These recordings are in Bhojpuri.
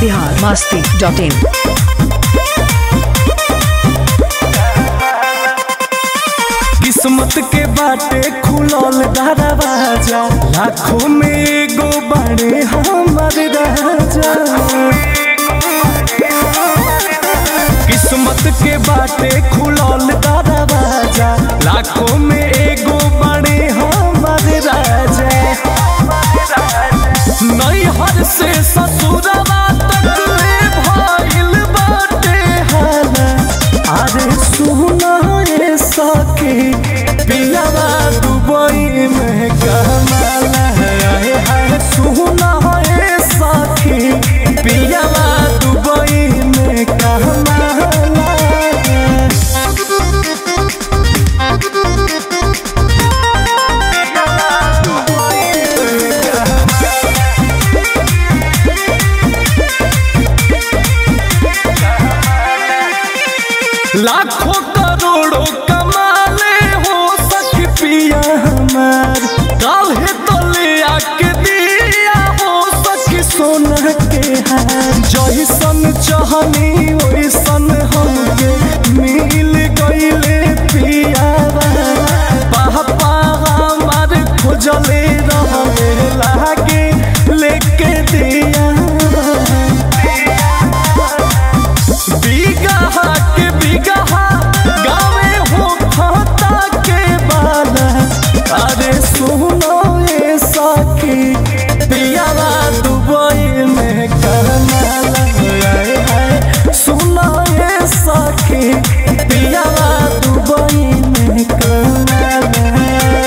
biharmasti.in। किस्मत के बाटे खुलल दरवाजा, लाखों में एगो बड़े हमर राजा। किस्मत के बाटे खुलल दरवाजा, लाखों में एगो बड़े हमर राजा। नैहर से ससुरवा तक ले भइल बाटे हाल। अरे सुना ये सखी पियावा दुबई में कमाला है। सुना ये सखी पियावा दुबई में कमाला है। लाखों करोड़ों कमाले हो सखी पिया हमार। काल्हे तो ले आके दिया हो सखी सोना के हार। जैसन चाहनी वैसन हमके मिल गईले पियावा। पापा हमार खोजले रहे लागे लेके दिया। बिगहा के बिगहा गावे हो खाता के बाला। अरे सुनो ये सखी पियावा दुबई में कमाला है। सुनो ये सखी पियावा दुबई में कमाला है।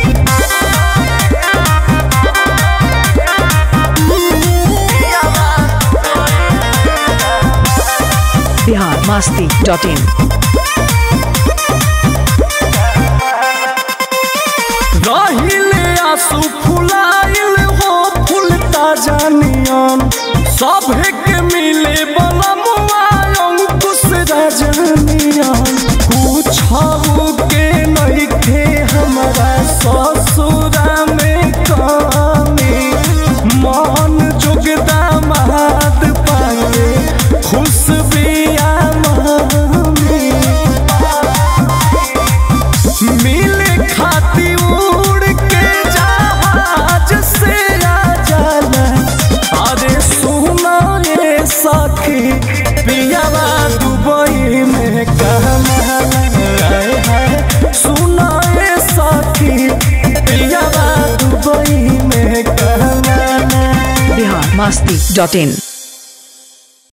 biharmasti.in। रहिले आंसू फुलाइल हो फूल ताजा नियन। सभे के मिले बलमुआ अंकुश रजनियन। पूछऊ के नइखे हमरा ससुरा में कमी। मन जोगदा महद पाके खुश बिया मम्मी। मिले खाती उड़ के जहाज से आ जाला। अरे सुना ये सखी पियावा दुबई में कमाला है। सुना ये सखी पियावा दुबई में कमाला। biharmasti.in।